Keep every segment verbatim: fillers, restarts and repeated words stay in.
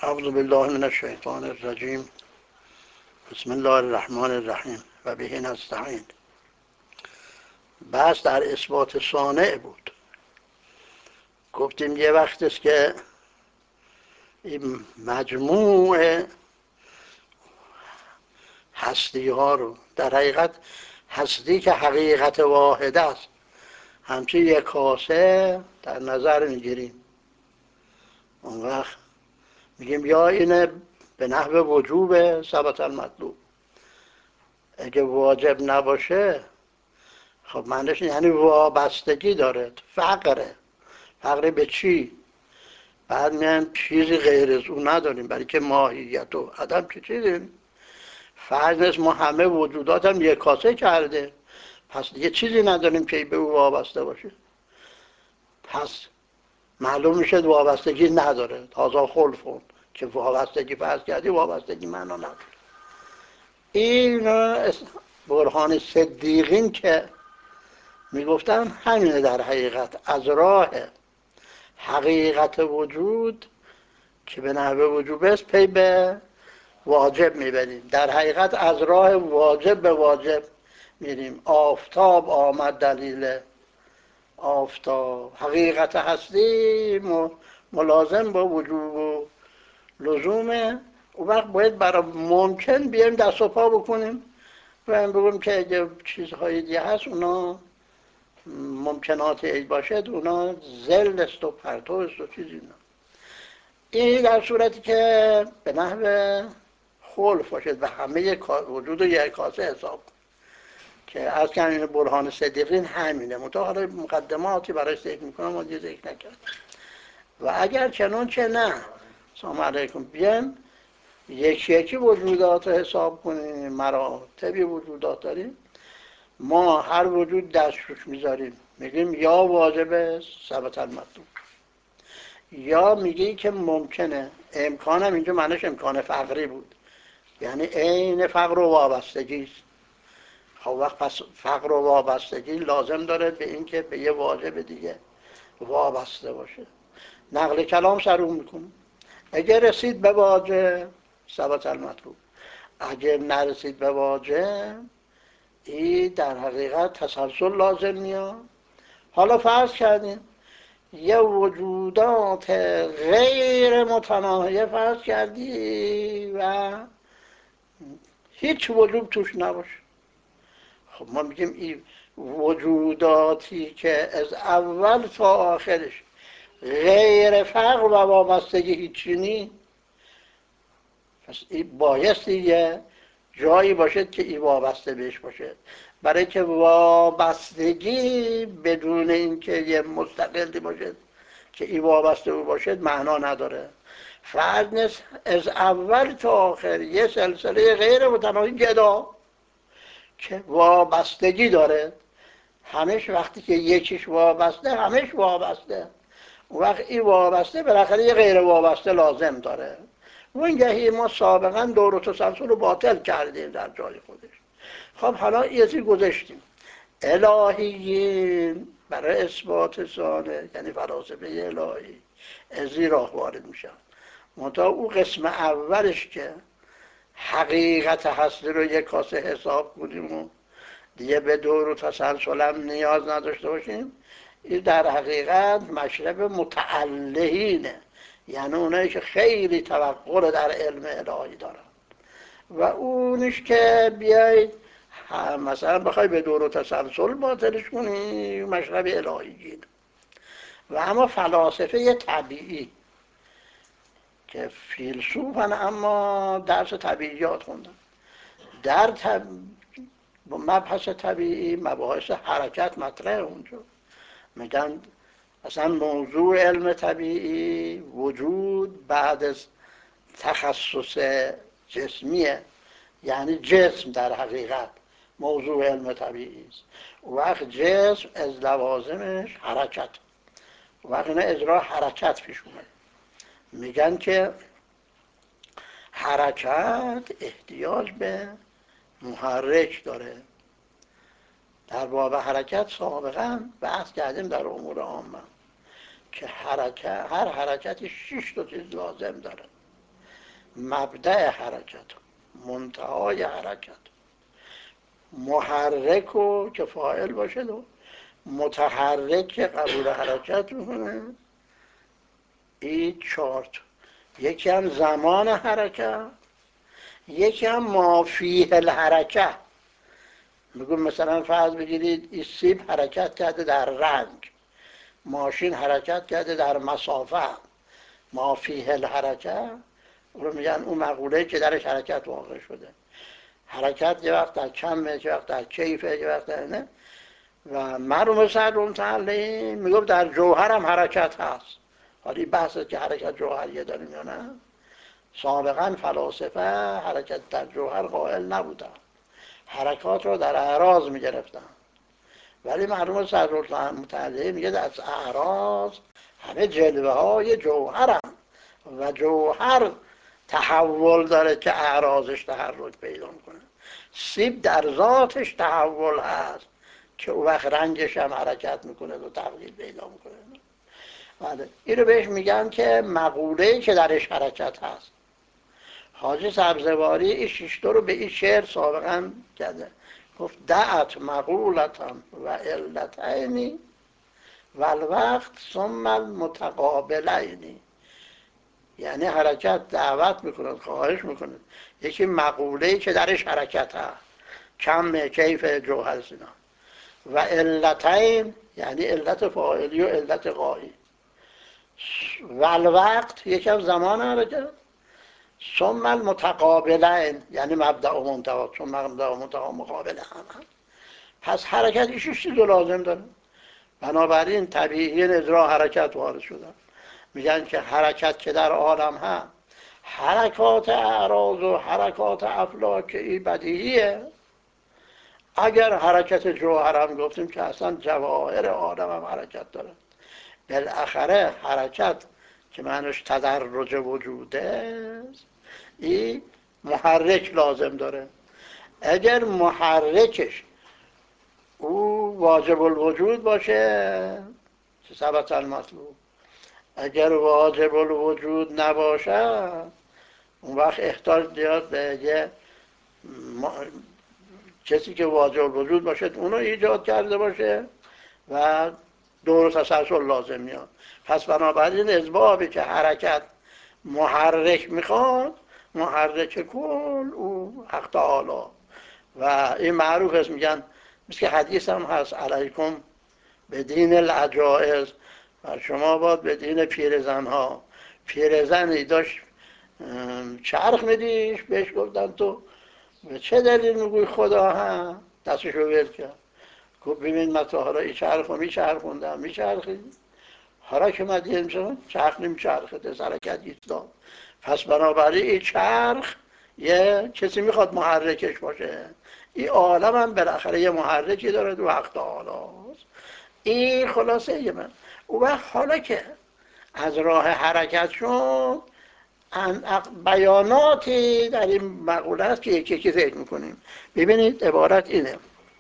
اعوذ بالله من الشیطان الرجیم. بسم الله الرحمن الرحیم و به نستعین. بحث در اثبات صانع بود. گفتیم یه وقت است که این مجموع هستی ها رو، در حقیقت هستی که حقیقت واحد است، همچه یک کاسه در نظر میگیریم. اون وقت میگیم یا اینه به نحو وجوب ثبت المطلوب. اگه واجب نباشه خب معنیش یعنی وابستگی داره، فقره. فقره به چی؟ بعد میایم چیزی غیر از اون نداریم، برای که ماهیت و عدم چه چیزی. فرض نیست ما همه وجودات هم یک کاسه کرده، پس دیگه چیزی نداریم که به او وابسته باشه. پس معلوم میشه وابستگی نداره. تازه خلفون که وابستگی فرض کردی، وابستگی معنا نداره. این برهان صدیقین که میگفتن همینه. در حقیقت از راه حقیقت وجود که به نحو وجوب است پی به واجب میبریم. در حقیقت از راه واجب به واجب میریم. آفتاب آمد دلیل آفتاب، حقیقت هستی ملازم با وجوب و لزومه. اون وقت باید برای ممکن بیایم دست و پا بکنیم و بگیم که اگه چیزهای دیگه هست اونا ممکنات ای باشد، اونا زل است و پرتو است و چیزی نه. این در صورتی که به نحو خلف باشد و همه وجود رو یک کاسه حساب که از که همین برهان صدیقین همینه. منطقه حالا مقدماتی برای ذکر میکنم و دیگه ذکر نکرد. و اگر چنون چه نه، سلام علیکم، بیایم یکی یکی وجودات رو حساب کنیم. مراتبی وجودات داریم، ما هر وجود دست روش میذاریم، میگیم یا واجب ثبت المطلوب، یا میگی که ممکنه. امکان هم اینجا معنیش امکان فقری بود، یعنی عین فقر و وابستگی است. خب وقت پس فقر و وابستگی لازم داره به این که به یه واجب دیگه وابسته باشه. نقل کلام سر اون میکنه. اگر رسید به واجب ثبت المطلوب، اگر نرسید به واجب این در حقیقت تسلسل لازم میاد. حالا فرض کردیم یه وجودات غیر متناهیه فرض کردی و هیچ وجود توش نباشه. خب ما میگیم این وجوداتی که از اول تا آخرش غیر فقر و وابستگی هیچی نی، پس این بایستی یه جایی باشد که این وابسته بهش باشه. برای که وابستگی بدون اینکه یه مستقلی باشد که این وابسته او باشد معنا نداره. فرض نیست از اول تا آخر یه سلسله غیر متناهی گدا که وابستگی داره. همش وقتی که یکیش وابسته همش وابسته، اون وقت این وابسته بالاخره یه غیر وابسته لازم داره. وانگهی ما سابقا دور و تسلسل رو باطل کردیم در جای خودش. خب حالا یه چیزی گذاشتیم. الهیین برای اثبات صانع یعنی فلاسفه الهی از این راه وارد میشن. منتها اون قسم اولش که حقیقت هستی رو یک کاسه حساب کنیم و دیگه به دور و تسلسل هم نیاز نداشته باشیم، این در حقیقت مشرب متعلهینه، یعنی اونایی که خیلی توقع در علم الهی دارن. و اونش که بیاید مثلا بخوای به دور و تسلسل باطلش کنی، مشرب الهیین. و اما فلاسفه طبیعی که فیلسوفن اما درس طبیعیات خوندن، در طب... مبحث طبیعی مباحث حرکت مطرح اونجا. میگن اصلا موضوع علم طبیعی وجود بعد از تخصص جسمیه، یعنی جسم در حقیقت موضوع علم طبیعی است. وقت جسم از لوازمش حرکت، وقت اینه اجرا حرکت پیش اومد. میگن که حرکت احتیاج به محرک داره. در باب حرکت سابقا بحث کردیم در امور عامه که حرکت، هر حرکتی شش تا چیز لازم داره. مبدأ حرکت، منتهای حرکت، محرک و که فاعل باشه و متحرک که قبول حرکت میکنه. این چارت، یکی هم زمان حرکت، یکی هم ما فیه الحرکت. میگم مثلا فرض بگیرید این سیب حرکت کرده در رنگ، ماشین حرکت کرده در مسافه، ما فیه الحرکت رو میگن اون مقوله که درش حرکت واقع شده. حرکت یه وقت در کمه، یه وقت در کیفه، یه وقت در نه. و مرحوم صدر متعلم میگفت در جوهر هم حرکت هست. حالا این بحثه که حرکت جوهریه داریم یا نه. سابقا فلاسفه حرکت در جوهر قائل نبودن، حرکات رو در اعراض میگرفتن. ولی مرحوم صدر متعلم میگه از اعراض همه جلوه های جوهر هم و جوهر تحول داره که اعراضش تحرک پیدا کنه. سیب در ذاتش تحول هست که اون وقت رنگش هم حرکت میکنه و تغییر پیدا میکنه. بله. این رو بهش میگن که مقوله‌ای که درش حرکت هست. حاجی سبزواری این شیشتا رو به این شعر سابقا کرده، گفت دعت مقولتن و علتینی و الوقت ثم المتقابلینی. یعنی حرکت دعوت میکنند، خواهش میکنند، یکی مقوله‌ای که درش حرکت هست، کم، کیف، جوهر، اینا. و علتین یعنی علت فاعلی و علت غایی. و الوقت یکم زمان حرکت. ثم المتقابلین یعنی مبدأ و منتها، چون مبدأ و منتها مقابل هم. پس حرکت این شش چیز لازم داره. بنابراین طبیعی اجرا حرکت وارد شده. میگن که حرکت که در عالم هم حرکات اعراض و حرکات افلاکی بدیهیه. اگر حرکت جوهر هم گفتیم که اصلا جواهر عالم هم حرکت داره. بالاخره حرکت که معنیش تدرج وجوده، این محرک لازم داره. اگر محرکش او واجب الوجود باشه که ثبت المطلوب، اگر واجب الوجود نباشه اون وقت احتاج زیاد به یه کسی که واجب الوجود باشه اونو ایجاد کرده باشه و دور تسلسل لازم میاد. پس بنابراین اسبابی که حرکت محرک میخواد، محرک کل او حق تعالی. و این معروف است، میگن مثل که حدیث هم هست علیکم به دین العجائز، و شما باید به دین پیرزن ها. پیرزنی داشت چرخ میدیش، بهش گفتن تو به چه دلیل میگوی خدا هم؟ دستشو ول کرد، گفت ببین من تا حالا این چرخ رو میچرخوندم میچرخید، حالا که من دید میشم چرخ نمیچرخه، حرکت ایستاد. پس بنابراین این چرخ یه کسی میخواد محرکش باشه. این عالم هم بالاخره یه محرکی داره دو حق تعالی. این خلاصه یه من. او وقت حالا که از راه حرکت شد، بیاناتی در این مقوله است که یکی یکی ذکر میکنیم. ببینید عبارت اینه: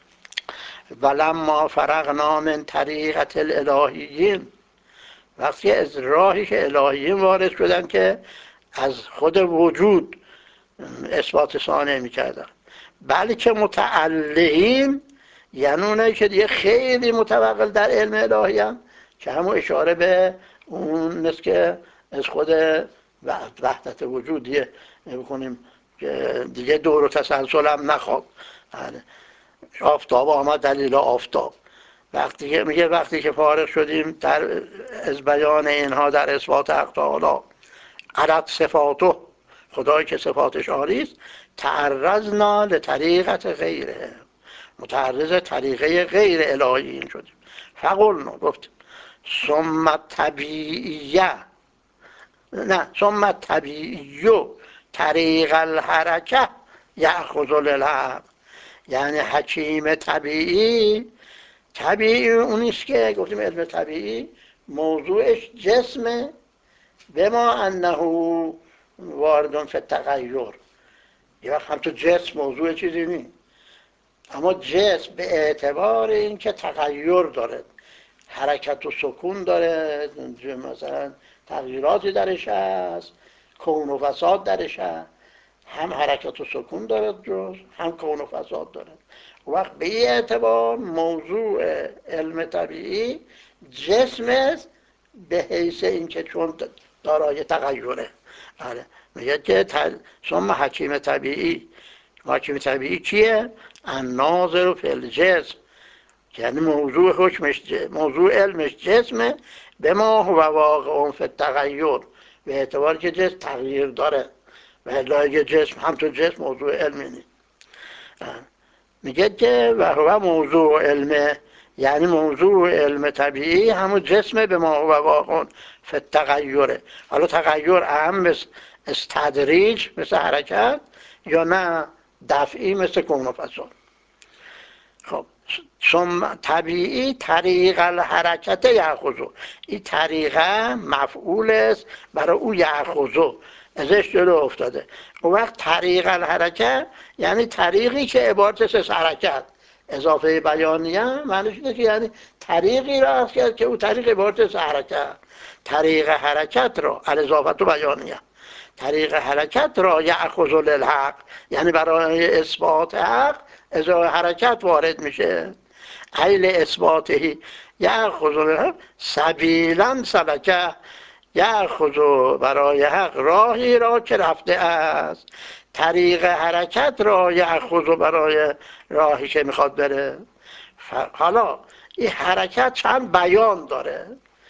ولما فرغنا من طریقت الالهیین، وقتی از راهی که الهیین وارد شدن که از خود وجود اثبات ثانیه میکردن، بلکه متعلقین یعنی اونایی که دیگه خیلی متوغل در علم الهی هم، که همون اشاره به اون نیست که از خود وحدت وجود دیگه بکنیم که دیگه دور و تسلسل هم نخواد. آفتاب آمد دلیل آفتاب. وقتی میگه وقتی که فارغ شدیم در از بیان اینها در اثبات حق تعالی، عدد صفاتو، خدایی که صفاتش عالی است، تعرضنا لطریقت غیره، متعرض طریقه غیر الهی این شدیم. فقلنا، گفتیم ثم طبیعیه، نه ثم طبیعیو طریق الحرکه یأخذ للحق، یعنی حکیم طبیعی، طبیعی اونیست که گفتیم علم طبیعی موضوعش جسمه، به ما انه واردون فی التغیر. یه وقت هم تو جسم موضوع چیزی نیست، اما جسم به اعتبار این که تغییر داره، حرکت و سکون داره، مثلا تغییراتی درش هست، کون و فساد درش هست، هم حرکت و سکون دارد جز، هم کون و فساد دارد. وقت به این اعتبار موضوع علم طبیعی جسم است، به حیث اینکه چون دارای تغیره. آره میگه که ثم حکیم طبیعی. حکیم طبیعی کیه؟ الناظر فی الجسم، یعنی موضوع حکمش موضوع علمش جسمه، به ما هو واقع فی التغیر، به اعتبار که جسم تغییر داره و الا جسم هم تو جسم موضوع علمی نیست. میگه که و هو موضوع علمه، یعنی موضوع علم طبیعی همون جسمه، به ما هو واقع فی التغیره. حالا تغییر اهم مثل تدریج مثل حرکت، یا نه دفعی مثل کون و فساد. خب ثم طبیعی طریق الحرکت یأخذو، این طریقه مفعول است برای او یأخذو، ازش جلو افتاده. اون وقت طریق الحرکت یعنی طریقی که عبارت است از حرکت، اضافه بیانیه معنیش اینه که یعنی طریقی را است کرد که او طریق عبارت است حرکت. طریق حرکت را الاضافه و بیانیه، طریق حرکت را یأخذ للحق، یعنی برای اثبات حق از حرکت وارد میشه. ایل اثباته یأخذ للحق سبیلا سلکه، یأخذ برای حق راهی را که رفته است. طریق حرکت را یأخذ برای راهی که میخواد بره. حالا این حرکت چند بیان داره.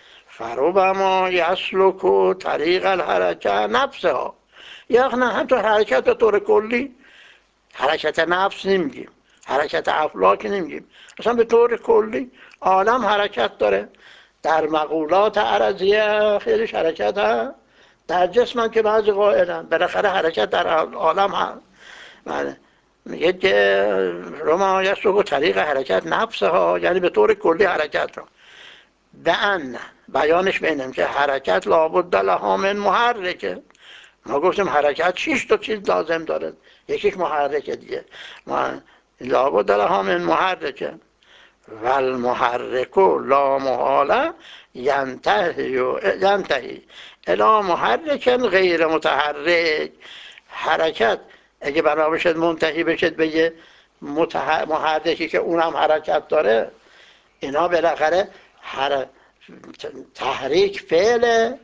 فربما یسلک طریق الحرکت نفسها، یا نه حتی حرکت به طور کلی، حرکت نفس نمیگیم، حرکت افلاک نمیگیم، اصلا به طور کلی عالم حرکت داره. در مقولات عرضیه خیلیش حرکت هست، در جسم هم که بعضی قائلن بالاخره حرکت در عالم هست. بله میگه که رما یسلک طریق حرکت نفسها، یعنی به طور کلی حرکت رو به ان بیانش بینم که حرکت لابد لها من محرکه. ما گفتیم حرکت شش تا چیز لازم داره، یکیش محرکه دیگه، لابد لها من محرکه و المحرک لا محاله ینتهی ینتهی الی محرک غیر متحرک. حرکت اگه بنا بشد منتهی بشد به یه محرکی که اونم حرکت داره، اینا بالاخره حر... تحریک فعله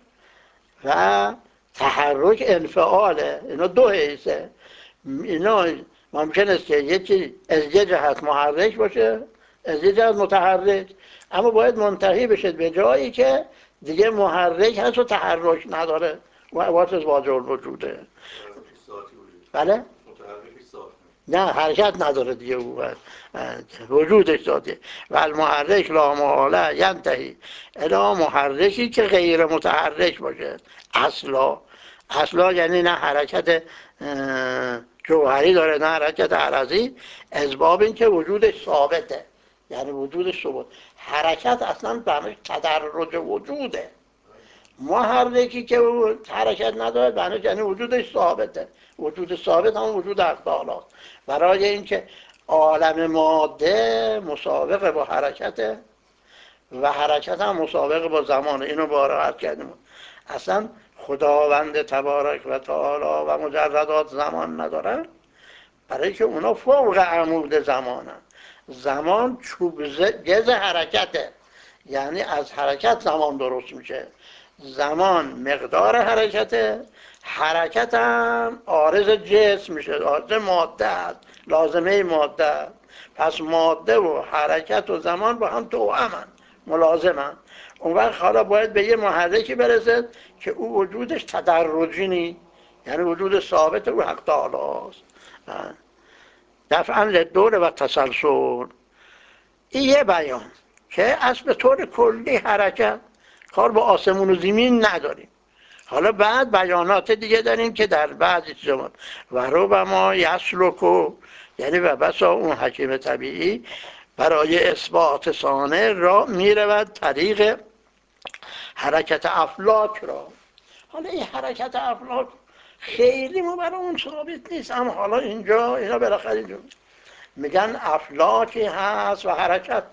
و تحرک انفعاله، اینا دو حیثه. اینا ممکن است که یکی از یه جهت محرک باشه، از یه جهت متحرک، اما باید منتهی بشه به جایی که دیگه محرک هست و تحرک نداره و عبارت از واجب الوجوده. بله؟ نه حرکت نداره دیگه، او وجودش داده. و المحرک لا محاله ینتهی الی محرکی که غیر متحرک باشه. اصلا اصلا یعنی نه حرکت جوهری داره نه حرکت عرضی، از باب این که وجودش ثابته، یعنی وجودش ثابت. حرکت اصلا برای تدرج وجوده. محرکی که حرکت نداره برای یعنی وجودش ثابته. وجود ثابت هم وجود حق تعالی است. برای اینکه عالم ماده مسابقه با حرکته و حرکت هم مسابقه با زمانه. اینو بارها عرض کردیم. اصلا خداوند تبارک و تعالی و مجردات زمان ندارن، برای که اونا فوق عمود زمانن. زمان چوب گز حرکته، یعنی از حرکت زمان درست میشه. زمان مقدار حرکته، حرکت هم عارض جسم میشه، عارض ماده است، لازمه ماده است. پس ماده و حرکت و زمان با هم توأمن، ملازمن. اون وقت حالا باید به یه محرکی برسد که او وجودش تدرجی نیست، یعنی وجود ثابت او حق تعالی است. دفعا للدور و تسلسل. این یه بیان که اصل به طور کلی حرکت، کار با آسمون و زمین نداریم. حالا بعد بیانات دیگه داریم که در بعضی زمان و ربما یسلکو، یعنی و بسا اون حکیم طبیعی برای اثبات صانع را میرود طریق حرکت افلاک را. حالا این حرکت افلاک خیلی ما برای اون ثابت نیست، اما حالا اینجا اینا بالاخره اینجا میگن افلاکی هست و حرکت.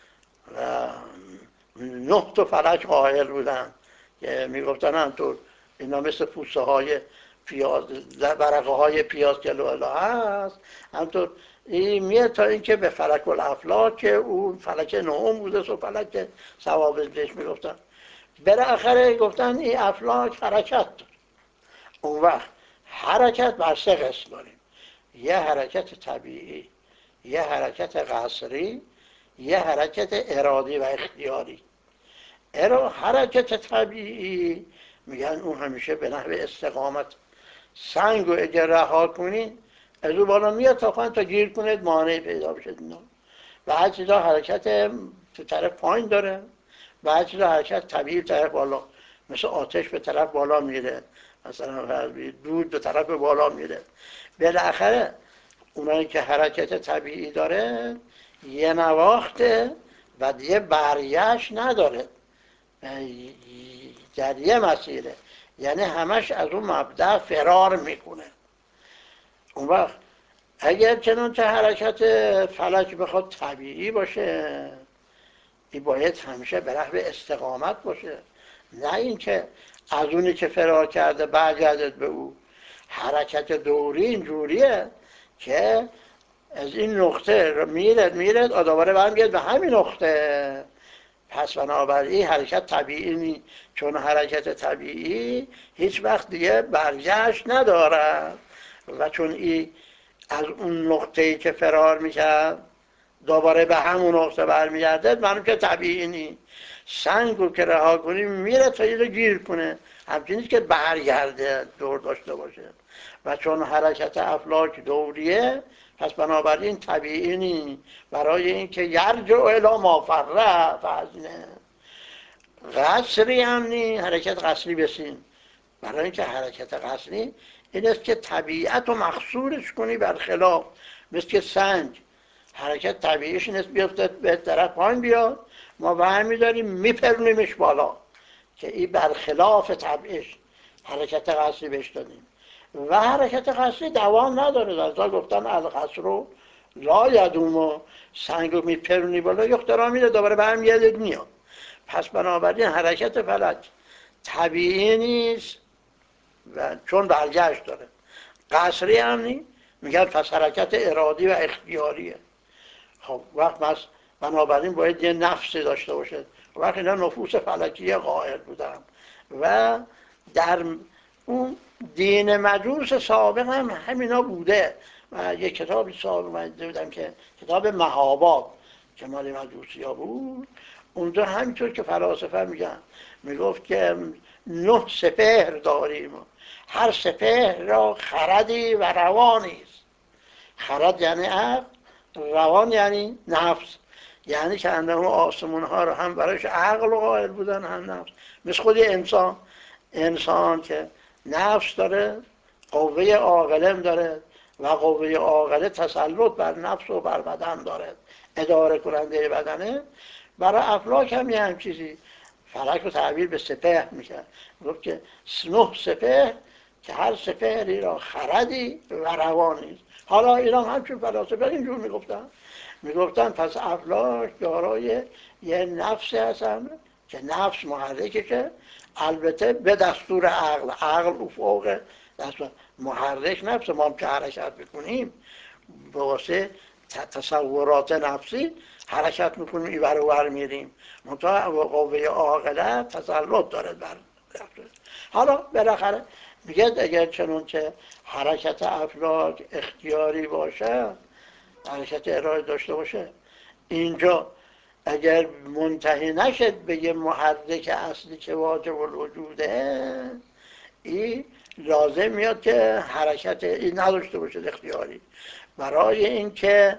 و نه تا فلک قائل بودن که میگفتن همطور اینا مثل پوسه های پیاز، ورقه های پیاز که لالا هست، همطور این میاد تا اینکه به فلک الافلاک که اون فلک نهم بوده و فلک ثوابت بهش میگفتن. بالاخره گفتن این افلاک حرکت داره. اون وقت حرکت بر سه قسم داریم: یه حرکت طبیعی، یه حرکت قصری، یه حرکت ارادی و اختیاری. ارا حرکت طبیعی میگن اون همیشه به نحو استقامت. سنگ رو اگر رها کنید از اون بالا میاد تا پایین تا گیر کنید مانعی پیدا بشه. بعضی چیزا حرکت تو طرف پایین داره، بعضی چیزا حرکت طبیعی طرف بالا، مثل آتش به طرف بالا میره، مثلا دود به طرف بالا میره. بالاخره اونایی که حرکت طبیعی داره یه نواخته و یه برگشت نداره، در یه مسیره، یعنی همش از اون مبدأ فرار میکنه. اون وقت اگر چنانچه حرکت فلک بخواد طبیعی باشه، این باید همیشه به نحو استقامت باشه، نه اینکه از اونی که فرار کرده برگردد به او. حرکت دوری اینجوریه که از این نقطه میرد میرد آداباره برمیگرد به همین نقطه. پس بنابراین حرکت طبیعی نی، چون حرکت طبیعی هیچ وقت دیگه برگشت نداره و چون این از اون نقطه‌ای که فرار میکرد دوباره به همون نقطه برمیگرده، معلوم که طبیعی نی. سنگ رو که رها کنیم میره تا یه جا گیر کنه، همچنین که برگرده دور داشته باشه. و چون حرکت افلاک دوریه، پس بنابراین طبیعی نی، برای اینکه یرجع الی ما فر فازنه. قصری هم نی، حرکت قصری بسین، برای اینکه حرکت قصری این است که طبیعت رو مخصورش کنی برخلاف. مثل که سنگ حرکت طبیعیش این است بیفته به طرف پایین بیاد، ما برمیداریم میپرونیمش بالا، که این برخلاف طبیعش حرکت قصری بهش دادیم. و حرکت قصری دوام نداره، لذا گفتن القصر رو لا یدوم، سنگ رو میپرونی بالا یخترا میده دوباره برمیگرده میاد. پس بنابراین حرکت فلک طبیعی نیست و چون برگشت داره. قصری هم نیست، میگن پس حرکت ارادی و اختیاریه. خب وقت بس بنابراین باید یه نفسی داشته باشه. وقت اینا نفوس فلکی قائل بودن و در اون دین مجوس سابق هم همینا بوده. و یه کتابی سابق من دیدم که کتاب مهاباد که مال مجوسی ها بود، اونجا همینطور که فلاسفه میگن، میگفت که نه سپهر داریم، هر سپهر را خردی و روانی است. خرد یعنی عقل، روان یعنی نفس، یعنی که اندامه آسمون ها رو هم برایش عقل قائل بودن هم نفس. مثل خود انسان، انسان که نفس داره، قوه عاقلم داره و قوه عاقله تسلط بر نفس و بر بدن داره، اداره کننده بدنه. برای افلاک هم یه هم چیزی، فلک رو تعبیر به سپهر میکرد، گفت که نه سپهر که هر سپهری را خردی و روانی است. حالا ایران همچون فلاسفه اینجور میگفتن، میگفتن پس افلاک دارای یه نفسی هستن که نفس محرکشه، البته به دستور عقل. عقل او فوق دستور محرک نفس، ما هم که حرکت بکنیم به واسه تصورات نفسی حرکت میکنیم، این ور و ور میریم، منتها قوه عاقله تسلط داره بر نفس. حالا بالاخره میگه اگر چنانچه حرکت افلاک اختیاری باشه، حرکت ارائه داشته باشه، اینجا اگر منتهی نشد به یه محرک اصلی که واجب الوجوده، این لازم میاد که حرکت این نداشته باشه اختیاری. برای اینکه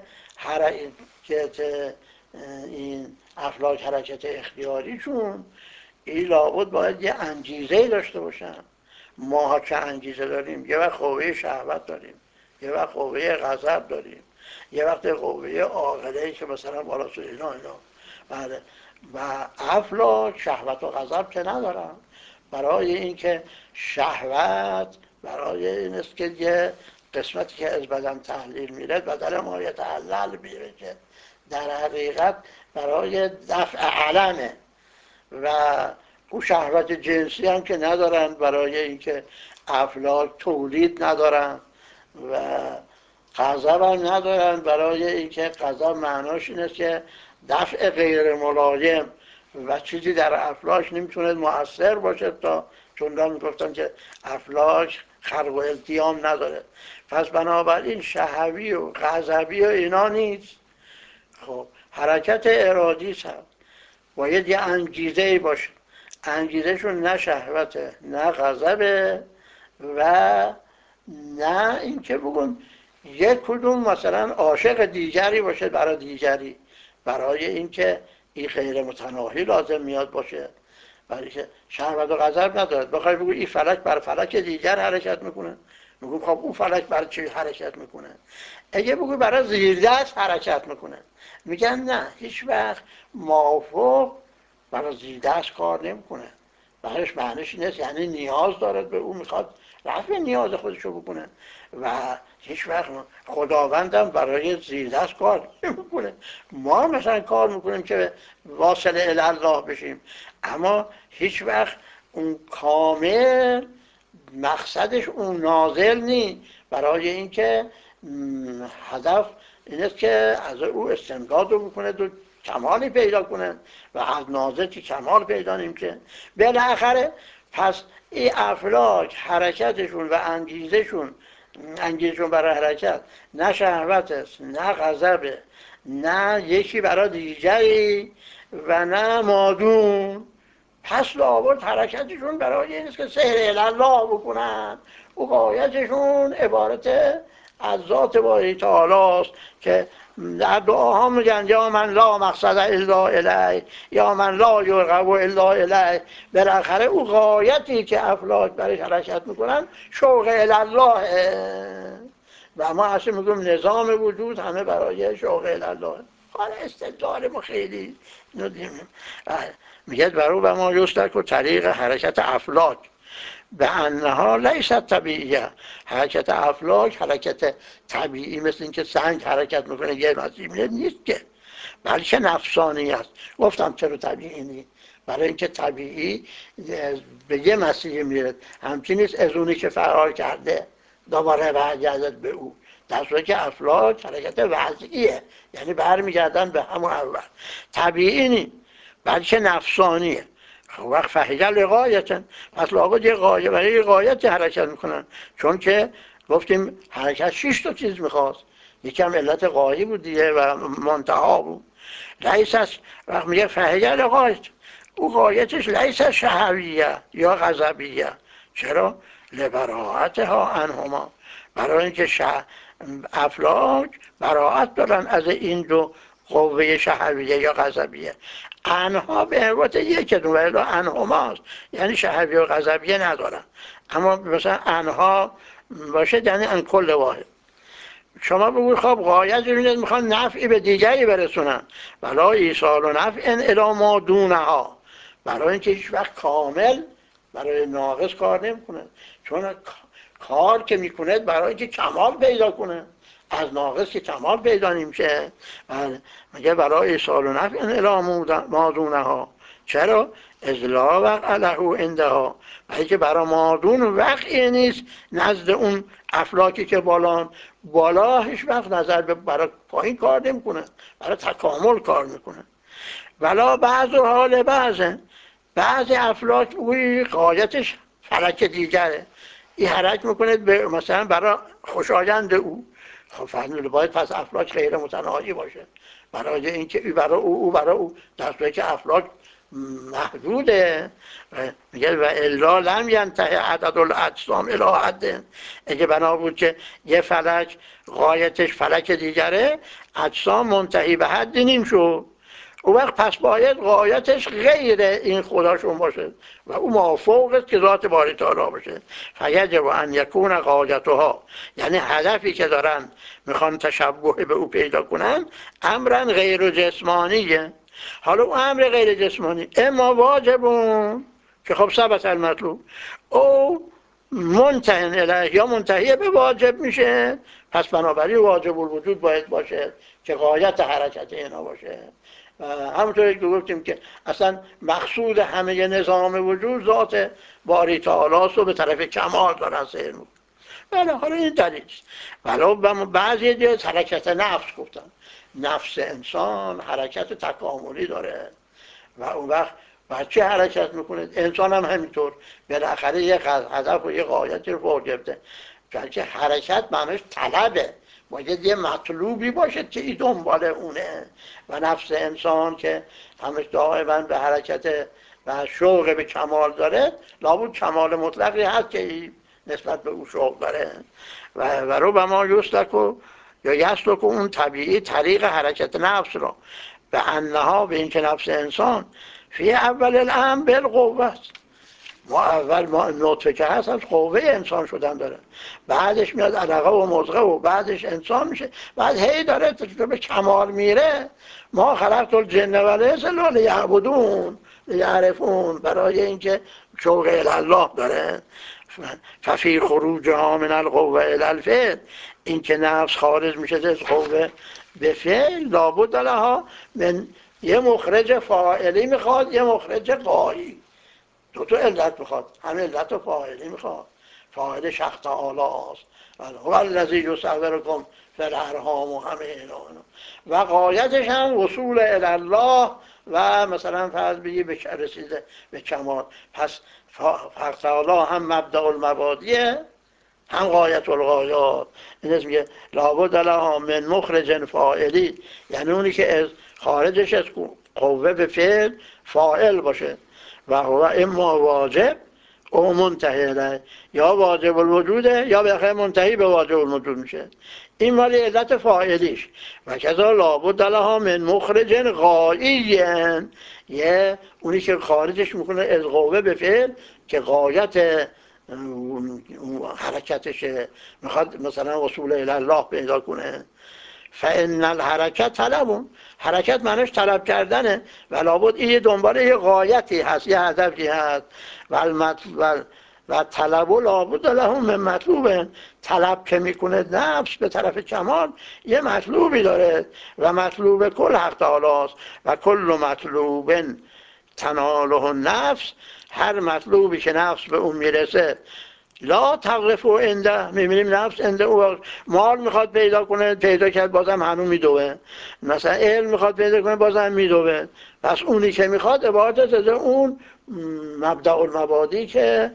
حرکت این افلاک حرکت اختیاریشون، این لابد باید یه انگیزه داشته باشن. ما چه انگیزه داریم؟ یه وقت قوه شهوت داریم، یه وقت قوه غضب داریم، یه وقت قوه عاقله که مثلا بالا سر اینا اینا. بله. و افلاک شهوت و غضب که ندارن. برای اینکه شهوت برای این است که یه قسمتی که از بدن تحلیل میره بدن ما یتحلل میره، که در حقیقت برای دفع علمه. و او شهوت جنسی هم که ندارن برای اینکه افلاک تولید ندارن و غضب هم ندارن برای اینکه غضب معناش اینه که دفع غیر ملایم و چیزی در افلاک نمیتونه مؤثر باشه تا چون میگفتن که افلاک خلق و التیام نداره. پس بنابراین شهوی و غضبی و اینا نیست. خب حرکت ارادی هم باید یه انگیزه باشه، انگیزهشون نه شهوته نه غضبه و نه اینکه بگم یک کدوم مثلا عاشق دیگری باشه برای دیگری، برای اینکه این غیر متناهی لازم میاد باشه، برای که شهوت و غضب نداره. بخوای بگو این فلک بر فلک دیگر حرکت میکنه، میگو خب اون فلک بر چی حرکت میکنه؟ اگه بگو برای زیردست حرکت میکنه، میگن نه هیچ وقت موافق برای زیردست کار نمیکنه. برایش معنیش نیست، یعنی نیاز دارد به او، میخواد رفع نیاز خودشو بکنه و هیچ وقت خداوندم برای زیردست کار نمیکنه. ما مثلا کار میکنیم که واصل الله بشیم، اما هیچ وقت اون کامل مقصدش اون نازل نی، برای اینکه هدف این است که از او استمداد رو بکنه و کمالی پیدا کنه و از نازل که کمال پیدا نیم که بالاخره. پس این افلاک حرکتشون و انگیزشون انگیزشون برای حرکت نه شهوت است نه غضبه نه یکی برای دیگری و نه مادون. پس لابد حرکتشون برای این است که سهر الله بکنن. او غایتشون عبارت از ذات باری تعالی است که در دعاها میگن یا من لا مقصد الا الیه، یا من لا یرغب الا الیه. بالاخره او غایتی که افلاک برای حرکت میکنن شوق الله و ما اصلا میگم نظام وجود همه برای شوق الله. حالا استدلال ما خیلی میگه برو و ما یسترک و طریق حرکت افلاک به انها لیست طبیعیه. حرکت افلاک حرکت طبیعی مثل اینکه سنگ حرکت میکنه یه مسیح میره نیست که، بلکه نفسانی است. گفتم چرا طبیعی نیست؟ برای اینکه طبیعی به یه مسیح میره، همچین نیست از اونی که فرار کرده دوباره برگردد به او، در صورتی که افلاک حرکت وضعیه، یعنی برمیگردن به همون اول. طبیعی نیست بلکه نفسانیه. وقت فهیجه لغایتن، پس لابد یه غایه برای یه غایت حرکت میکنن، چون که گفتیم حرکت شش تا چیز میخواست، یکی هم علت غایه بود دیگه و منتها بود. لیس است وقت میگه فهیجه لغایت، او غایتش لیس شهویه یا غضبیه. چرا؟ لبراعتها عنهما، برای اینکه شه... افلاک براعت دارن از این دو قوه شهویه یا غضبیه. انها به عبارت یک دو ولی انهماست، یعنی شهویه و غضبیه ندارن. اما مثلا انها باشه یعنی ان کل واحد. شما بگوید خب غایت اینه میخوان نفعی به دیگری برسونن، ولا ایصال و نفع الی ما دونها، برای اینکه هیچ وقت کامل برای ناقص کار نمیکنه، چون کار که میکنه برای اینکه کمال پیدا کنه، از ناقص که کمال پیدا نمیشه. میگه برای ایصال و نفع الی ما دونها. چرا؟ از لا وقع له عندها، برای که برای مادون وقعی نیست نزد اون افلاکی که بالان. بالا هیچ وقت نظر به برای پایین کار نمیکنه، برای تکامل کار میکنه. ولا بعض حال بعضه، بعض افلاک بگویی غایتش فلک دیگره، این حرکت میکنه به مثلا برای خوشایند او. خب فهمیدید باید پس افلاک غیر متناهی باشه، برای اینکه ای برای او او برای او، در صورتی که افلاک محدوده. میگه و الا لم ینتهی عدد الاجسام الی حد، اگه بنا بود که یه فلک غایتش فلک دیگره، اجسام منتهی به حد نیم شد، اون وقت پس باید غایتش غیر این خداشون باشه و او موافق است که ذات باری تعالی باشه. فیجب ان یکون غایتها، یعنی هدفی که دارن میخوان تشبه به او پیدا کنن امرن غیر جسمانیه. حالا اون امر غیر جسمانی اما واجبون که خب ثبت المطلوب، او منتهی الیه یا منتهی به واجب میشه، پس بنابراین واجب الوجود باید باشه که غایت حرکت اینا باشه همونطوری که گفتیم که اصلا مقصود همه نظام وجود ذات باری تعالی رو به طرف کمال دارن سیر میکنن. بله حالا این دلیل است. ولو بعضی دیگه حرکت نفس گفتن، نفس انسان حرکت تکاملی داره و اون وقت و چه حرکت میکنه؟ انسان هم همینطور بالاخره یک هدف و یک غایتی رو فوق گرفته، بلکه حرکت معنیش طلبه، باید یه مطلوبی باشه که این دنبال اونه و نفس انسان که همش دائما به حرکت و شوق به کمال داره، لابد کمال مطلقی هست که نسبت به او شوق داره و و رو به ما یستکو یا یستکو اون طبیعی طریق حرکت نفس را به انها به این که نفس انسان فی اول الامر بالقوه است. ما اول ما نطفه که هست از قوه انسان شدن داره، بعدش میاد علقه و مضغه و بعدش انسان میشه، بعد هی داره تا به کمال میره. ما خلقت الجن و الانس الا لیعبدون لیعرفون، برای اینکه شوق الله داره. ففی خروجها من القوه الی الفعل، این که نفس خارج میشه از قوه به فعل، لابد لها من یه مخرج فاعلی میخواد یه مخرج غایی، دو تا علت میخواد، هم علت و فاعلی میخواد. فاعلش حق تعالی است، هو الذی یصورکم فی الارحام و همه اینا و غایتش هم وصول الی الله و مثلا فرض بگی به رسیده به کمال. پس حق تعالی هم مبدأ المبادیه هم غایت الغایات. این اسم میگه لابد لها من مخرج فاعلی، یعنی اونی که از خارجش از قوه به فعل فاعل باشه و هو اما واجب او منتهی الیه، یا واجب الوجوده یا بالاخره منتهی به واجب الوجود میشه. این مالی علت فاعلیش. و کذا لابد لها من مخرج غایی، یه اونی که خارجش میکنه از قوه به فعل که غایت حرکتشه، میخواد مثلا وصول الی الله پیدا کنه. فان الحرکت طلبون، حرکت معنیش طلب کردنه و لابد این دنبال یه غایتی هست، یه هدفی هست. و المطلب و طلب لابد لهم من مطلوبه، طلب که میکنه نفس به طرف کمال یه مطلوبی داره و مطلوب کل حق تعالی است و کل مطلوب تناله النفس، هر مطلوبی که نفس به اون میرسه لا تقرف و انده، میبینیم نفس انده او مال میخواد پیدا کنه، پیدا کرد بازم هنو میدوه، مثلا علم میخواد پیدا کنه بازم میدوه. پس اونی که میخواد عبادت از اون مبدأ المبادی که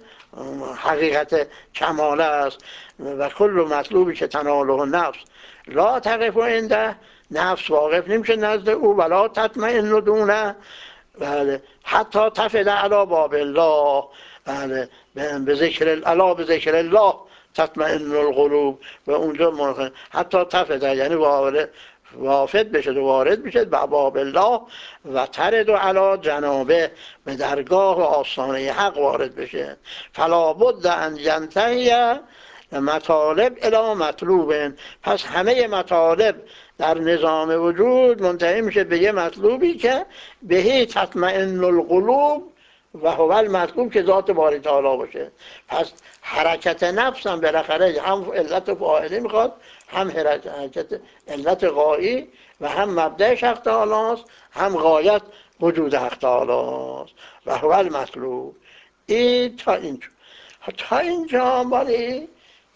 حقیقت کمال است و کل مطلوبی که تناله نفس لا تقف و انده، نفس واقف نمیشه نزد او ولا تطمئن دونه، بله حتی تفل علی باب الله، بله به ذکر الا به ذکر الله تطمئن القلوب، و اونجا حتی تفل یعنی وافد بشه و وارد بشه به باب الله و ترد و علا جنابه، به درگاه و آستانه حق وارد بشه. فلا بد ان ینتهی مطالب الی مطلوب، پس همه مطالب در نظام وجود منتهی میشه به یه مطلوبی که بهی تطمئن القلوب و هو المطلوب که ذات باری تعالی باشه. پس حرکت نفس هم بالاخره هم علت فاعلی میخواد، هم حرکت علت غایی و هم مبدأش حق تعالی است، هم غایت وجود حق تعالی است و هو المطلوب. این تا اینجا تا اینجا مالی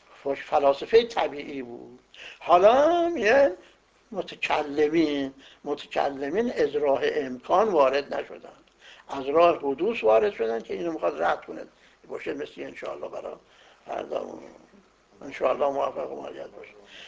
فلاسفه طبیعی بود. حالا میگه متکلمین متکلمین از راه امکان وارد نشدن، از راه حدوث وارد شدن که اینو میخواد رد کنه باشه، مثل انشاءالله برای فردا انشاءالله موفق و مالیت باشه.